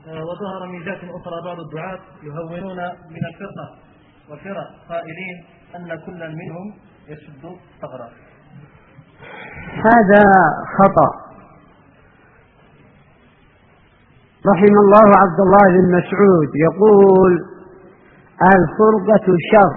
وظهر من جهة أخرى بعض الدعاة يهونون من الفرقة والفرق قائلين أن كلا منهم يشد ثغرا. هذا خطأ. رحم الله عبد الله بن مسعود يقول الفرقة شر،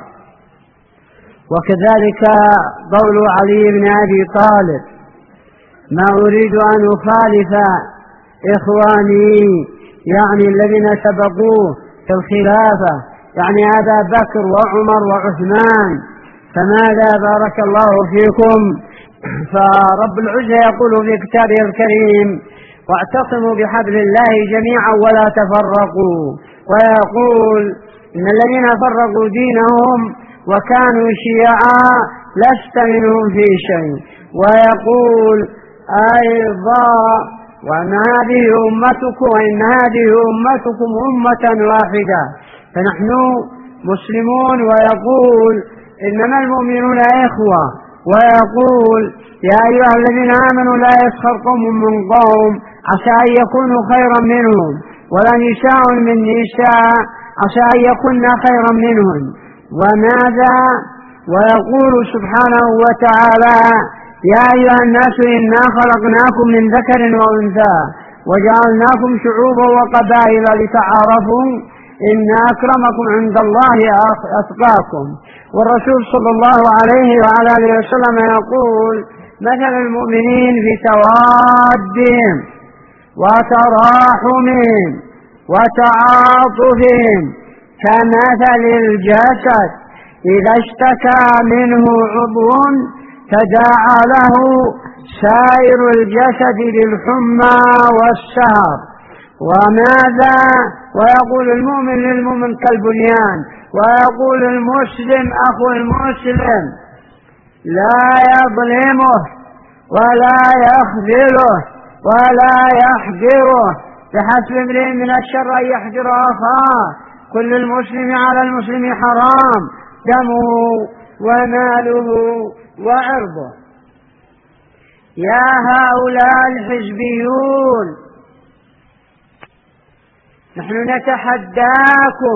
وكذلك قول علي بن أبي طالب ما أريد أن أخالف إخواني يعني الذين سبقوه في الخلافة يعني أبا بكر وعمر وعثمان، فماذا بارك الله فيكم. فرب العزة يقول في كتابه الكريم واعتصموا بحبل الله جميعا ولا تفرقوا، ويقول إن الذين فرقوا دينهم وكانوا شيعا لست منهم في شيء، ويقول أيضا وإن هذه أمتكم أمة واحدة، فنحن مسلمون. ويقول إنما المؤمنون إخوة، ويقول يا أيها الذين آمنوا لا يسخر قوم من قوم عسى أن يكونوا خيرا منهم ولا نساء من نساء عسى أن يكون خيرا منهم. وماذا ويقول سبحانه وتعالى يا أيها الناس إنا خلقناكم من ذكر وأنثى وجعلناكم شعوبا وقبائل لتعارفوا إن أكرمكم عند الله أتقاكم. والرسول صلى الله عليه وعلى آله وسلم يقول مثل المؤمنين في توادهم وتراحمهم وتعاطفهم كمثل الجسد إذا اشتكى منه عضو تداعى له سائر الجسد بالحمى والسهر. وماذا ويقول المؤمن للمؤمن كالبنيان، ويقول المسلم أخو المسلم لا يظلمه ولا يخذله ولا يحقره، بحسب امرئ من الشر أن يحقر أخاه، كل المسلم على المسلم حرام دمه وماله وعرضه. يا هؤلاء الحزبيون نحن نتحداكم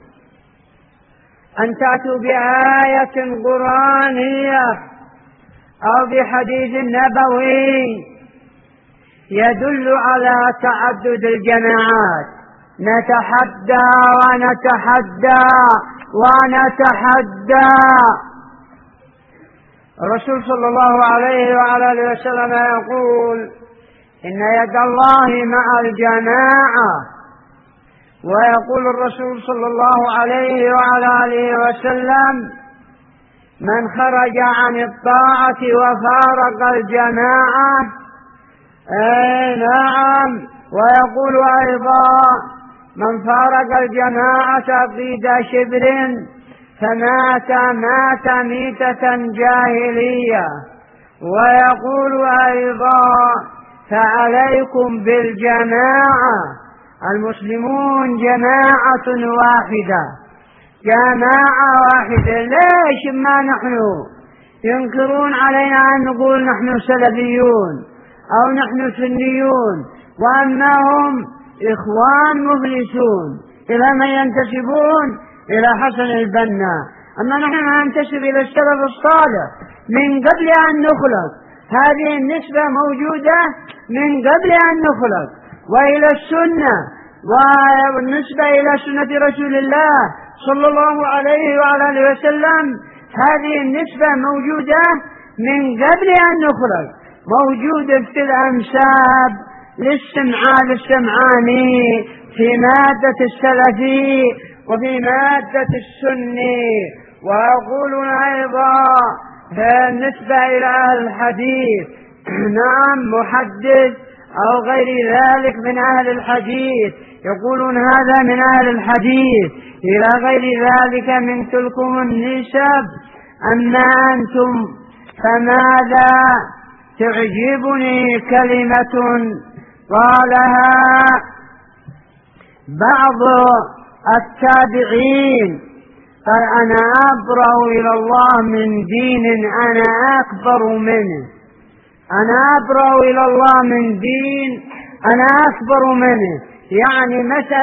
أن تأتوا بآية قرآنية أو بحديث نبوي يدل على تعدد الجماعات. نتحدى ونتحدى ونتحدى. الرسول صلى الله عليه وعلى آله وسلم يقول إن يد الله مع الجماعة، ويقول الرسول صلى الله عليه وعلى آله وسلم من خرج عن الطاعة وفارق الجماعة نعم. ويقول أيضا من فارق الجماعة قيد شبر فمات ميتة جاهلية. ويقول أيضا فعليكم بالجماعة، المسلمون جماعة واحدة جماعة واحدة. ليش ما نحن ينكرون علينا أن نقول نحن سلفيون أو نحن سنيون وأنهم إخوان مفلسون؟ إلى من ينتسبون؟ إلى حسن البنا. أما نحن ننتسب إلى السلف الصالح من قبل أن نخلق، هذه النسبة موجودة من قبل أن نخلق، وإلى السنة والنسبة إلى سنة رسول الله صلى الله عليه وعلى آله وسلم، هذه النسبة موجودة من قبل أن نخلق، موجودة في الأنساب للسمعاني في مادة السلفي وفي مادة السني. ويقولون أيضا بالنسبة إلى أهل الحديث نعم محدث أو غير ذلك من أهل الحديث، يقولون هذا من أهل الحديث إلى غير ذلك من تلكم النسب. أما أنتم فماذا؟ تعجبني كلمة قالها بعض التابعين قال أنا أبرأ إلى الله من دين أنا أكبر منه. أنا أبرأ إلى الله من دين أنا أكبر منه، يعني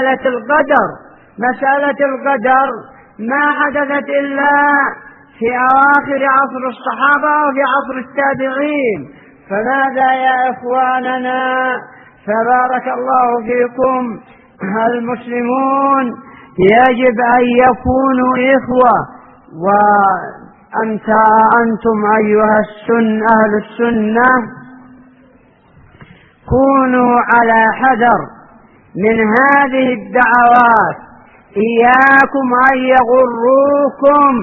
مسألة القدر ما حدثت إلا في أواخر عصر الصحابة وفي عصر التابعين، فماذا يا إخواننا؟ فبارك الله فيكم، المسلمون يجب أن يكونوا إخوة، وأنتم أيها أهل السنة كونوا على حذر من هذه الدعوات، إياكم أن يغروكم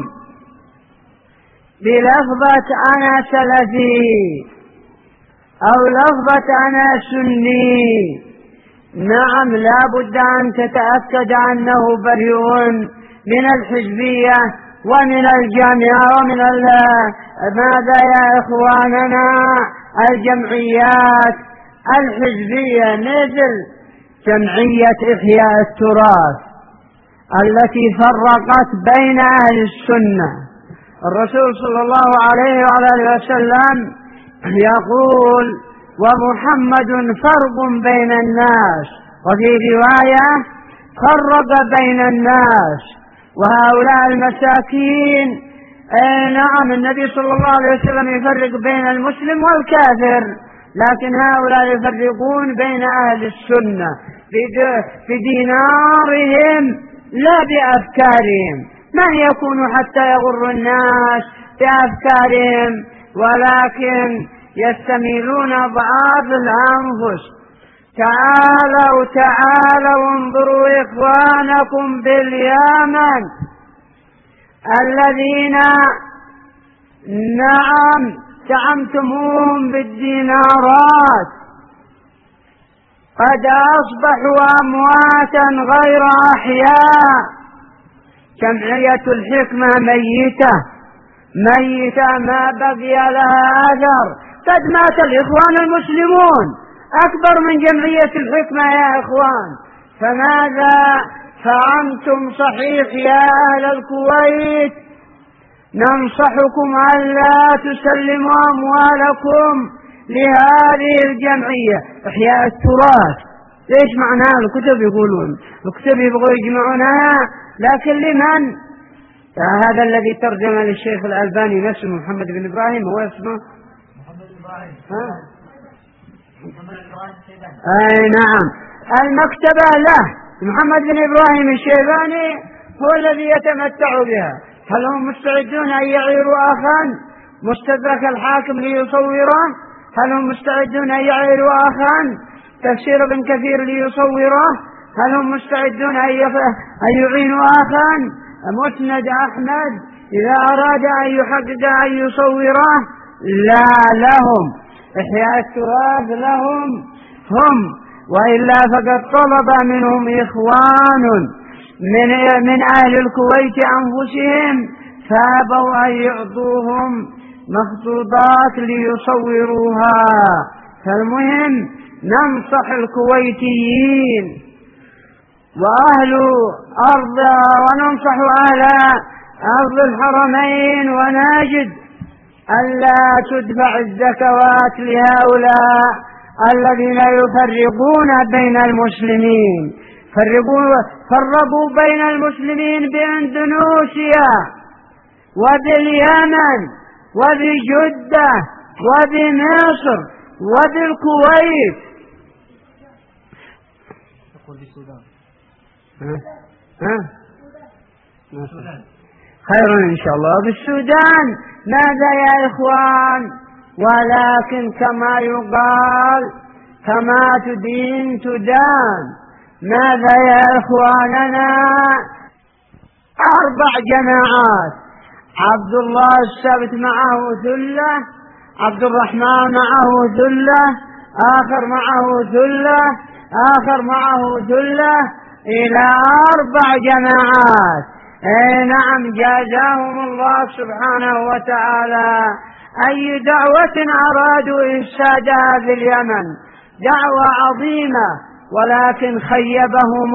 بلفظة أنا سلفي أو لفظة أنا سني. نعم، لا بد أن تتأكد أنه بريء من الحزبية ومن الجامعة ومن ماذا يا إخواننا؟ الجمعيات الحزبية مثل جمعية إحياء التراث التي فرقت بين أهل السنة. الرسول صلى الله عليه وعلى وسلم يقول: ومحمد فرق بين الناس، وفي رواية فرق بين الناس. وهؤلاء المساكين نعم، النبي صلى الله عليه وسلم يفرق بين المسلم والكافر، لكن هؤلاء يفرقون بين أهل السنة بدينارهم لا بأفكارهم. من يكون حتى يغر الناس بأفكارهم، ولكن يستميلون ضعاف الأنفس. تعالوا انظروا إخوانكم باليمن الذين نعم زعمتموهم بالدينارات، قد أصبحوا أمواتا غير أحياء. جمعية الحكمة ميتة ما بقي لها أثر. قد مات الإخوان المسلمون أكبر من جمعية الحكمة يا إخوان. فماذا فأنتم صحيح يا أهل الكويت ننصحكم ألا تسلموا أموالكم لهذه الجمعية إحياء التراث. ليش معناها؟ الكتب يقولون، الكتب يبغوا يجمعونها، لكن لمن؟ هذا الذي ترجم للشيخ الألباني نفسه محمد بن إبراهيم، هو اسمه محمد إبراهيم. أي نعم، المكتبة له محمد بن إبراهيم الشيباني هو الذي يتمتع بها. هل هم مستعدون أن يعيروا آخا مستدرك الحاكم ليصوره؟ هل هم مستعدون أن يعيروا آخا تفسير ابن كثير ليصوره؟ هل هم مستعدون أن يعينوا آخا مسند أحمد إذا أراد أن يحقق أن يصوره؟ لا، لهم إحياء التراث، لهم هم. وإلا فقد طلب منهم إخوان من أهل الكويت أنفسهم فأبوا أن يعطوهم مخطوطات ليصوروها. فالمهم ننصح الكويتيين وننصح أهل أرض الحرمين ونجد ألا تدفع الزكوات لهؤلاء الذين يفرقون بين المسلمين. فرقوا بين المسلمين بإندونيسيا وباليمن وبجدة وبمصر وبالكويت. خير إن شاء الله. بالسودان ماذا يا إخوان؟ ولكن كما يقال كما تدين تدان. ماذا يا إخواننا؟ 4 جماعات: عبد الله السبت معه ثلة، عبد الرحمن معه ثلة، آخر معه ثلة، آخر معه ثلة، إلى 4 جماعات. نعم، جازاهم الله سبحانه وتعالى. أي دعوة أرادوا إفسادها في اليمن، دعوة عظيمة، ولكن خيبهم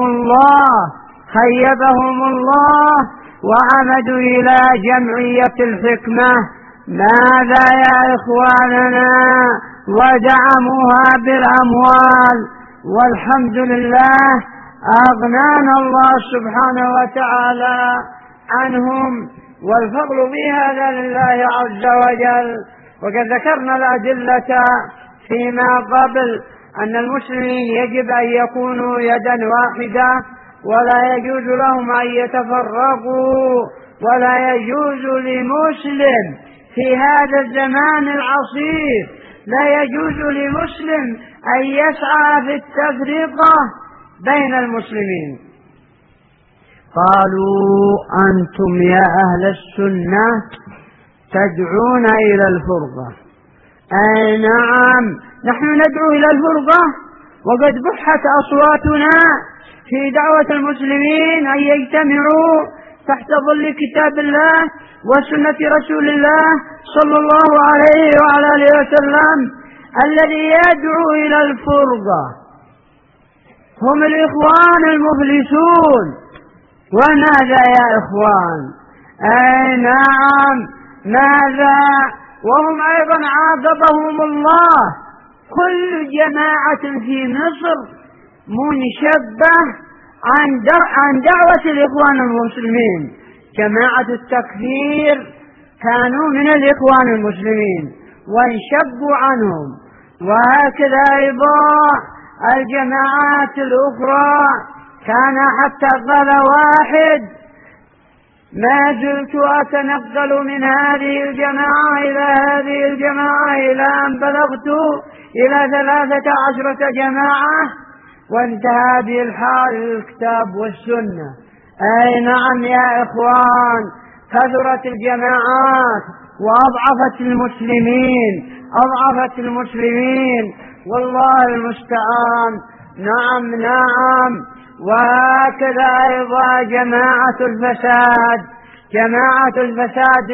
الله وعمدوا إلى جمعية الحكمة. ماذا يا إخواننا؟ ودعموها بالأموال والحمد لله أغنانا الله سبحانه وتعالى عنهم، والفضل في هذا لله عز وجل. وقد ذكرنا الأدلة فيما قبل أن المسلمين يجب أن يكونوا يدا واحدة، ولا يجوز لهم أن يتفرقوا، ولا يجوز لمسلم في هذا الزمان العصيب، لا يجوز لمسلم أن يسعى في التفرقة بين المسلمين. قالوا أنتم يا أهل السنة تدعون إلى الفرقة. أي نعم، نحن ندعو إلى الفرقة، وقد بحت أصواتنا في دعوة المسلمين أن يجتمعوا تحت ظل كتاب الله وسنة رسول الله صلى الله عليه وعلى آله وسلم. الذي يدعو إلى الفرقة هم الإخوان المفلسون. وماذا يا إخوان؟ أي نعم، ماذا؟ وهم أيضا عاقبهم الله. كل جماعة في مصر منشبة عن دعوة الإخوان المسلمين. جماعة التكفير كانوا من الإخوان المسلمين وانشبوا عنهم، وهكذا أيضا الجماعات الأخرى. كان حتى قال واحد: ما زلت أتنقل من هذه الجماعة إلى هذه الجماعة إلى أن بلغت إلى 13 جماعة، وانتهى بالحال الكتاب والسنة. أي نعم يا إخوان، كثرت الجماعات وأضعفت المسلمين، والله المستعان. نعم. وهكذا أيضا جماعة الفساد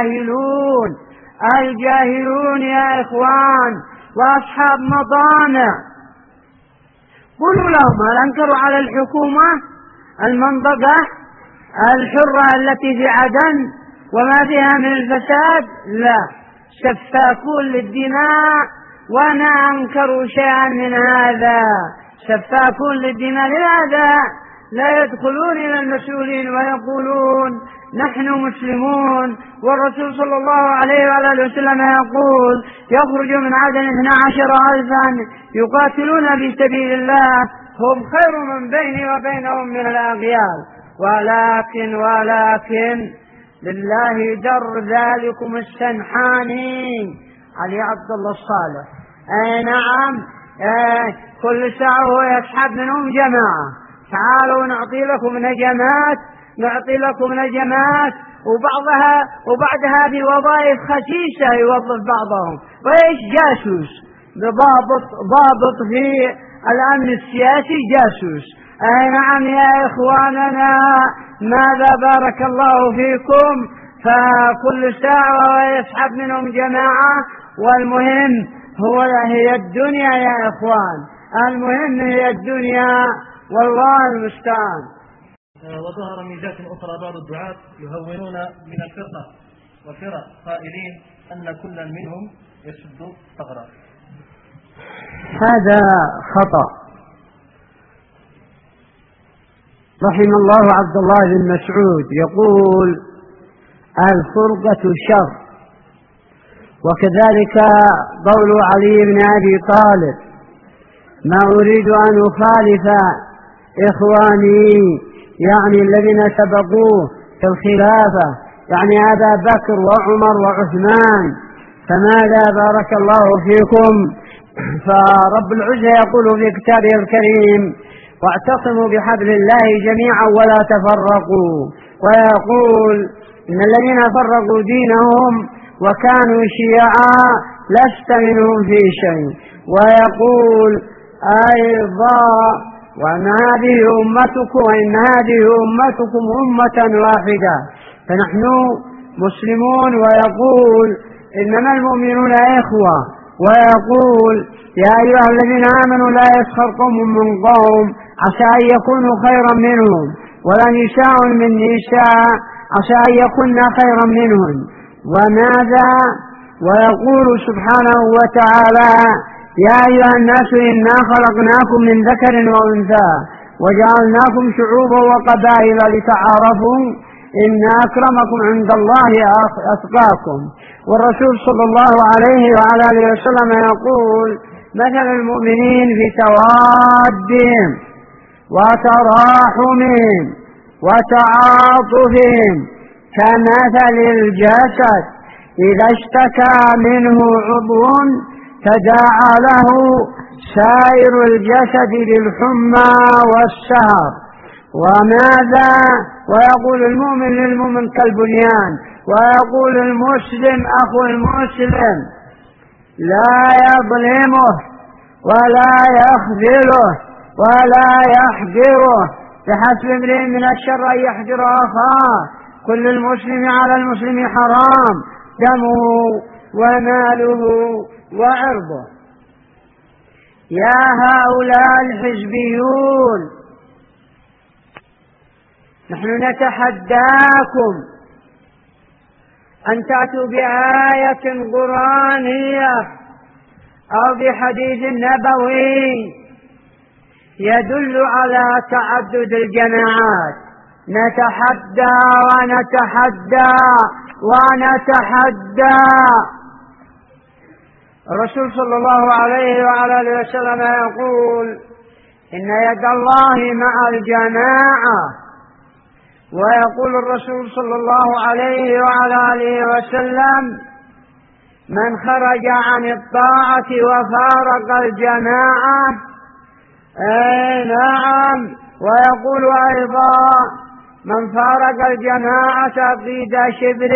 الجاهلون يا إخوان، وأصحاب مطامع. قولوا لهم: هل أنكروا على الحكومة المنطقة الحرة التي في عدن وما فيها من الفساد؟ لا، سفاكون للدماء، وما أنكروا شيئا من هذا. سفاكون للدماء، لهذا لا يدخلون إلى المسؤولين ويقولون نحن مسلمون. والرسول صلى الله عليه وآله وسلم يقول: يخرج من عدن 12,000 يقاتلون في سبيل الله، هم خير من بيني وبينهم من الأغيال، ولكن لله در ذلكم السنحاني علي عبد الله الصالح. أي نعم، كل ساعة هو يسحب منهم جماعة: تعالوا نعطي لكم نجمات، وبعدها بوظائف خسيسة يوظف بعضهم. وإيش؟ جاسوس، ضابط في الأمن السياسي، جاسوس. أي نعم يا إخواننا، ماذا بارك الله فيكم؟ فكل ساعة هو يسحب منهم جماعة، والمهم هي الدنيا يا إخوان، المهم هي الدنيا، والله المستعان. وظهر من جهة أخرى بعض الدعاة يهونون من الفرقة وفرق قائلين أن كلا منهم يشد ثغرا. هذا خطأ. رحم الله عبد الله بن مسعود يقول: الفرقة شر. وكذلك قول علي بن أبي طالب: ما أريد أن أخالف إخواني، يعني الذين سبقوه في الخلافة، يعني أبا بكر وعمر وعثمان، فماذا بارك الله فيكم؟ فرب العزة يقول في كتابه الكريم: واعتصموا بحبل الله جميعا ولا تفرقوا. ويقول: إن الذين فرقوا دينهم وكانوا شيعا لست منهم في شيء. ويقول أيضا: وإن هذه أمتكم أمة واحدة. فنحن مسلمون. ويقول: إنما المؤمنون إخوة. ويقول: يا أيها الذين آمنوا لا يسخر قوم من قوم عسى أن يكونوا خيرا منهم، ولا نساء من نساء عسى أن يكون خيرا منهم. وماذا؟ ويقول سبحانه وتعالى: يا أيها الناس إنا خلقناكم من ذكر وأنثى وجعلناكم شعوبا وقبائل لتعارفوا إن أكرمكم عند الله أتقاكم. والرسول صلى الله عليه وعلى آله وسلم يقول: مثل المؤمنين في توادهم وتراحمهم وتعاطفهم كمثل الجسد إذا اشتكى منه عضو تداعى له سائر الجسد بالحمى والسهر. وماذا؟ ويقول المؤمن للمؤمن كالبنيان، ويقول المسلم أخو المسلم لا يظلمه ولا يخذله ولا يحقره، بحسب امرئ من الشر أن يحقر أخاه. كل المسلم على المسلم حرام، دمه وماله وعرضه. يا هؤلاء الحزبيون، نحن نتحداكم أن تأتوا بآية قرآنية أو بحديث نبوي يدل على تعدد الجماعات. نتحدى ونتحدى ونتحدى. الرسول صلى الله عليه وعلى آله وسلم يقول: إن يد الله مع الجماعة. ويقول الرسول صلى الله عليه وعلى آله وسلم: من خرج عن الطاعة وفارق الجماعة. نعم. ويقول أيضا: من فارق الجماعة قيد شبر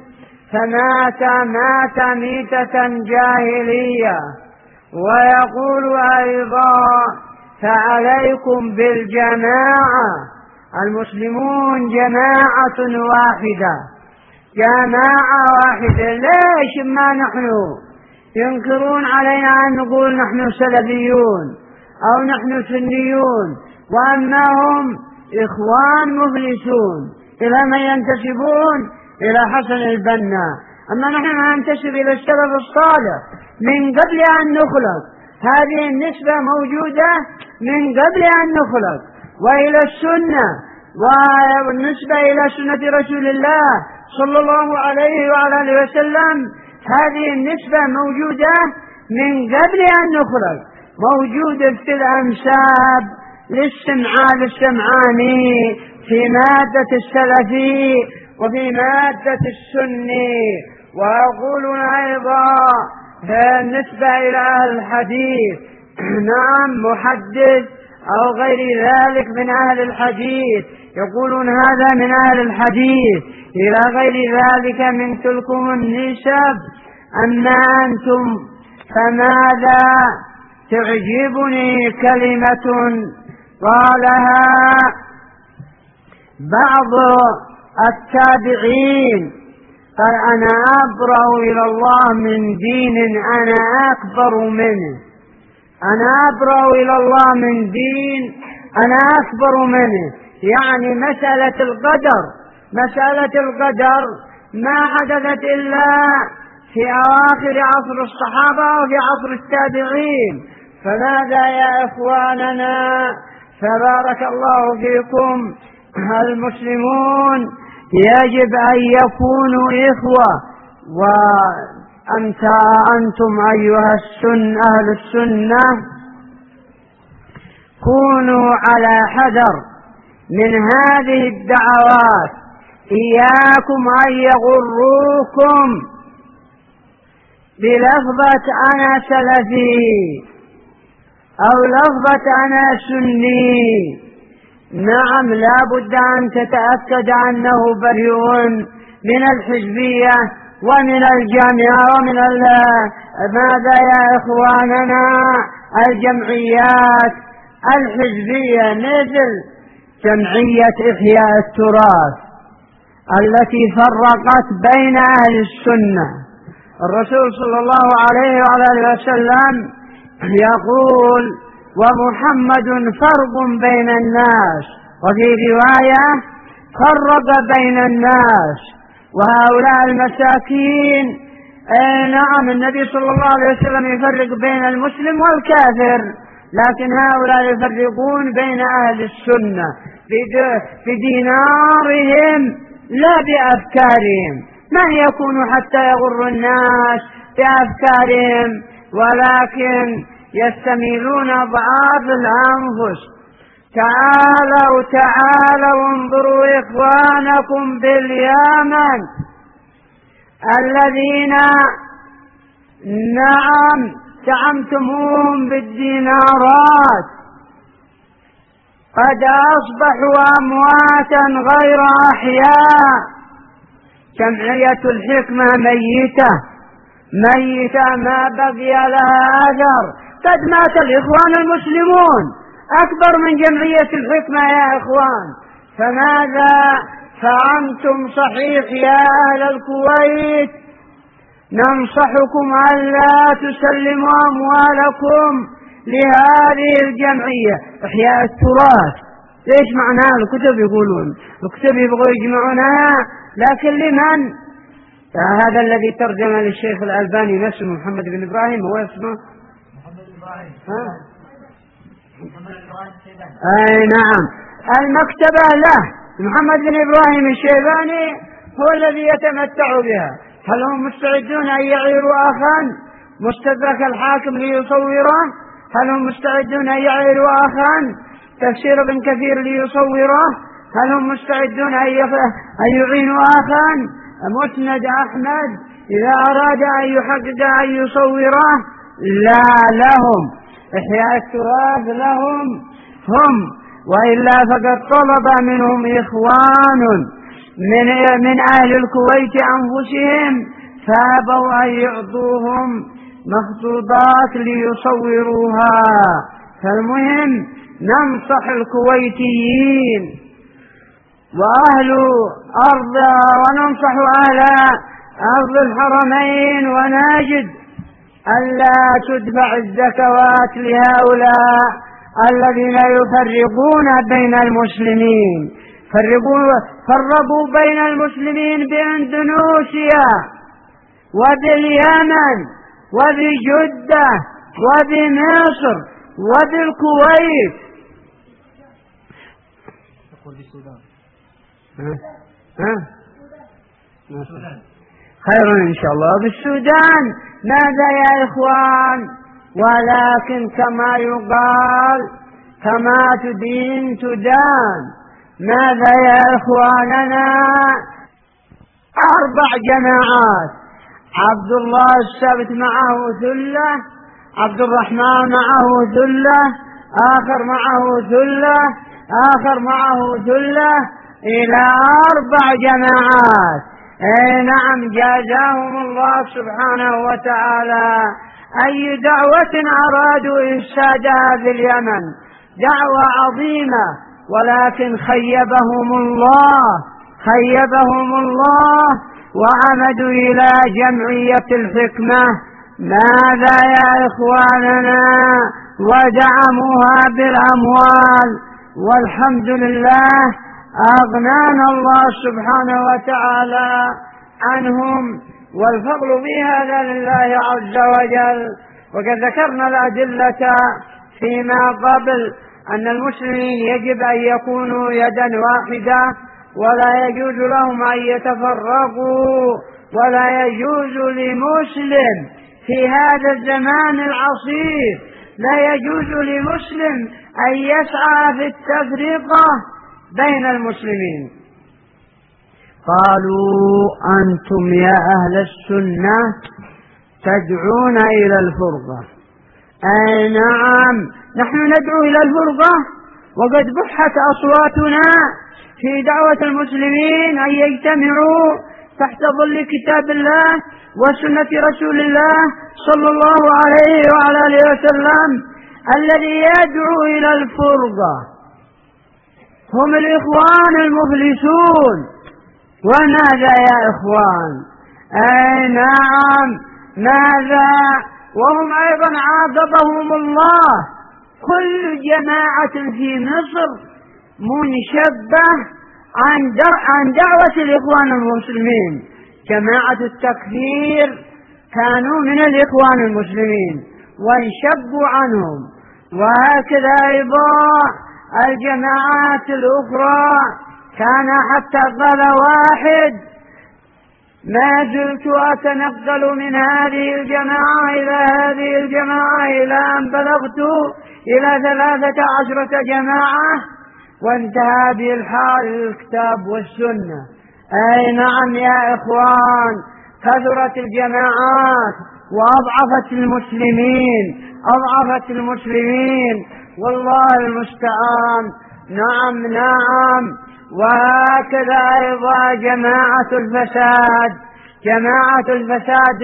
فمات ميتة جاهلية. ويقول أيضا: فعليكم بالجماعة. المسلمون جماعة واحدة، جماعة واحدة. ليش ما نحن ينكرون علينا أن نقول نحن سلفيون أو نحن سنيون، وأنهم إخوان مفلسون؟ إلى من ينتسبون؟ إلى حسن البنا. أما نحن ننتسب إلى السلف الصالح من قبل أن نخلق. هذه النسبة موجودة من قبل أن نخلق. وإلى السنة، والنسبة إلى سنة رسول الله صلى الله عليه وعلى آله وسلم، هذه النسبة موجودة من قبل أن نخلق، موجودة في الأنساب للسمعاني، في مادة السلفي وفي مادة السني. ويقولون أيضا بالنسبة إلى أهل الحديث: نعم، محدث أو غير ذلك من أهل الحديث، يقولون هذا من أهل الحديث. إلى غير ذلك من تلكم النسب. أما أنتم فماذا؟ تعجبني كلمة قالها بعض التابعين: قال: أنا أبرأ إلى الله من دين أنا أكبر منه. أنا أبرأ إلى الله من دين أنا أكبر منه. يعني مسألة القدر ما حدثت إلا في أواخر عصر الصحابة وفي عصر التابعين. فماذا يا إخواننا؟ فبارك الله فيكم. المسلمون يجب أن يكونوا إخوة. وأنتم أيها أهل السنة كونوا على حذر من هذه الدعوات. إياكم أن يغروكم بلفظة أنا سلفي أو لفظة أنا سني. نعم، لا بد أن تتأكد أنه بريء من الحزبية ومن الجامعة ومن ماذا يا إخواننا؟ الجمعيات الحزبية، مثل جمعية إحياء التراث التي فرقت بين أهل السنة. الرسول صلى الله عليه وعلى آله وسلم يقول: ومحمد فرق بين الناس. وفي رواية: فرق بين الناس. وهؤلاء المساكين نعم النبي صلى الله عليه وسلم يفرق بين المسلم والكافر، لكن هؤلاء يفرقون بين أهل السنة بدينارهم لا بأفكارهم. من يكون حتى يغر الناس بأفكارهم، ولكن يستميلون ضعاف الأنفس. تعالوا انظروا إخوانكم باليمن الذين نعم زعمتموهم بالدينارات قد أصبحوا أمواتا غير أحياء. جمعية الحكمة ميتة ما بقي لها أثر. قد مات الإخوان المسلمون أكبر من جمعية الحكمة يا إخوان. فماذا فأنتم صحيح يا أهل الكويت ننصحكم ألا تسلموا أموالكم لهذه الجمعية إحياء التراث. ليش معناها؟ الكتب يقولون الكتب يبغوا يجمعونها، لكن لمن؟ هذا الذي ترجم للشيخ الألباني نفسه محمد بن إبراهيم، هو اسمه محمد إبراهيم. أي نعم، المكتبة له محمد بن إبراهيم الشيباني هو الذي يتمتع بها. هل هم مستعدون أن يعيروا أخا مستدرك الحاكم ليصوره؟ هل هم مستعدون أن يعيروا أخا تفسير ابن كثير ليصوره؟ هل هم مستعدون أن يعينوا أخا مسند أحمد إذا أراد أن يحقق أن يصوره؟ لا، لهم إحياء التراث لهم هم، وإلا فقد طلب منهم إخوان من أهل الكويت أنفسهم فأبوا أن يعطوهم مخطوطات ليصوروها. فالمهم ننصح الكويتيين وأهل أرض وننصح أهل أرض الحرمين ونجد ألا تدفع الزكوات لهؤلاء الذين يفرقون بين المسلمين. فرقوا بين المسلمين بإندونيسيا وباليمن وبجدة وبمصر وبالكويت. خير إن شاء الله. بالسودان ماذا يا إخوان؟ ولكن كما يقال كما تدين تدان. ماذا يا إخواننا؟ 4 جماعات، عبد الله السبت معه ثلة، عبد الرحمن معه ثلة، آخر معه ثلة، آخر معه ثلة، إلى 4 جماعات. نعم، جازاهم الله سبحانه وتعالى. أي دعوة أرادوا إفسادها في اليمن، دعوة عظيمة، ولكن خيبهم الله وعمدوا إلى جمعية الحكمة. ماذا يا إخواننا؟ ودعموها بالأموال، والحمد لله أغنانا الله سبحانه وتعالى عنهم، والفضل في هذا لله عز وجل. وقد ذكرنا الأدلة فيما قبل أن المسلمين يجب أن يكونوا يدا واحدة، ولا يجوز لهم أن يتفرقوا، ولا يجوز لمسلم في هذا الزمان العصيب، لا يجوز لمسلم أن يسعى في التفرقة بين المسلمين. قالوا أنتم يا أهل السنة تدعون إلى الفرقة. أي نعم، نحن ندعو إلى الفرقة، وقد بحت أصواتنا في دعوة المسلمين أن يجتمعوا تحت ظل كتاب الله وسنة رسول الله صلى الله عليه وعلى آله وسلم. الذي يدعو إلى الفرقة هم الإخوان المفلسون. وماذا يا إخوان؟ أي نعم، ماذا؟ وهم أيضا عاقبهم الله. كل جماعة في مصر منشبة عن دعوة الإخوان المسلمين. جماعة التكفير كانوا من الإخوان المسلمين وانشبوا عنهم. وهكذا أيضا الجماعات الأخرى كان حتى قال واحد: ما زلت أتنقل من هذه الجماعة إلى هذه الجماعة إلى أن بلغت إلى 13 جماعة، وانتهى بالحال الكتاب والسنة. أي نعم يا إخوان، كثرت الجماعات وأضعفت المسلمين، والله المستعان. نعم. وهكذا أيضا جماعة الفساد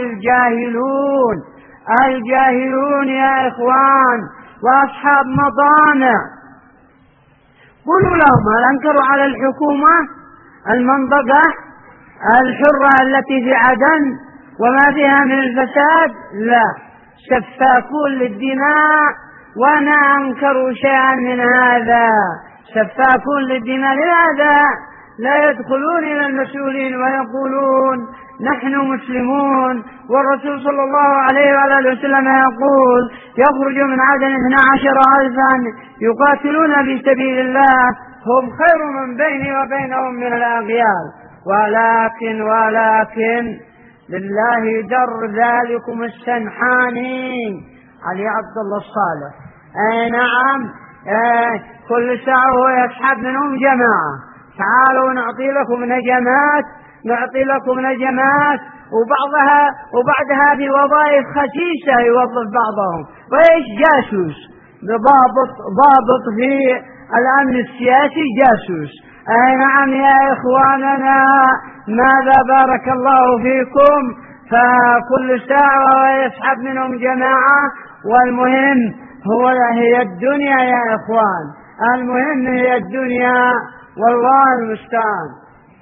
الجاهلون يا إخوان، وأصحاب مطامع. قولوا لهم: هل أنكروا على الحكومة المنطقة الحرة التي في عدن وما فيها من الفساد؟ لا، سفاكون للدماء، وما أنكروا شيئا من هذا. سفاكون للدماء، لهذا لا يدخلون إلى المسؤولين ويقولون: نحن مسلمون، والرسول صلى الله عليه وآله وسلم يقول: يخرج من عدن 12,000 يقاتلون في سبيل الله، هم خير من بيني وبينهم من الأغيال. ولكن لله در ذلكم السنحاني علي عبد الله الصالح. أي نعم، كل ساعة هو يسحب منهم جماعة: تعالوا نعطي لكم نجمات، وبعدها بوظائف خسيسة يوظف بعضهم. وإيش؟ جاسوس، ضابط في الأمن السياسي، جاسوس. أي نعم يا إخواننا، ماذا بارك الله فيكم، فكل ساعة هو يسحب منهم جماعة. والمهم هي الدنيا يا إخوان، المهم هي الدنيا، والله المستعان.